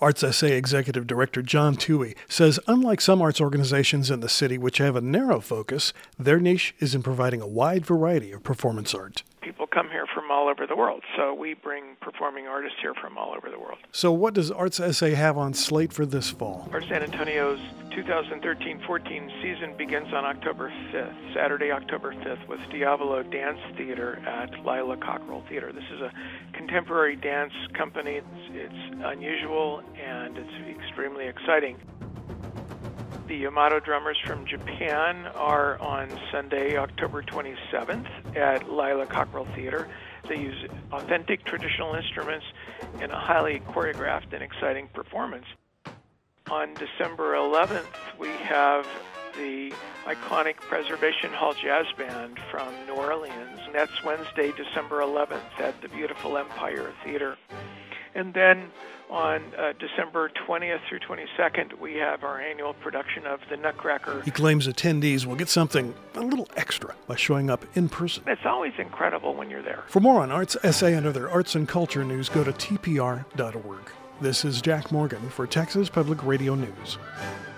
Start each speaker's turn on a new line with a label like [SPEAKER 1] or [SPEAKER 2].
[SPEAKER 1] Arts SA Executive Director John Toohey says unlike some arts organizations in the city which have a narrow focus, their niche is in providing a wide variety of performance art.
[SPEAKER 2] People come here from all over the world, so we bring performing artists here from all over the world.
[SPEAKER 1] So what does Arts SA have on slate for this fall?
[SPEAKER 2] Art San Antonio's 2013-14 season begins on October 5th, Saturday, October 5th, with Diavolo Dance Theater at Lila Cockrell Theater. This is a contemporary dance company. It's unusual and it's extremely exciting. The Yamato Drummers from Japan are on Sunday, October 27th at Lila Cockrell Theater. They use authentic traditional instruments in a highly choreographed and exciting performance. On December 11th, we have the iconic Preservation Hall Jazz Band from New Orleans. And that's Wednesday, December 11th at the beautiful Empire Theater. And then on December 20th through 22nd, we have our annual production of The Nutcracker.
[SPEAKER 1] He claims attendees will get something a little extra by showing up in person.
[SPEAKER 2] It's always incredible when you're there.
[SPEAKER 1] For more on Arts SA and other arts and culture news, go to tpr.org. This is Jack Morgan for Texas Public Radio News.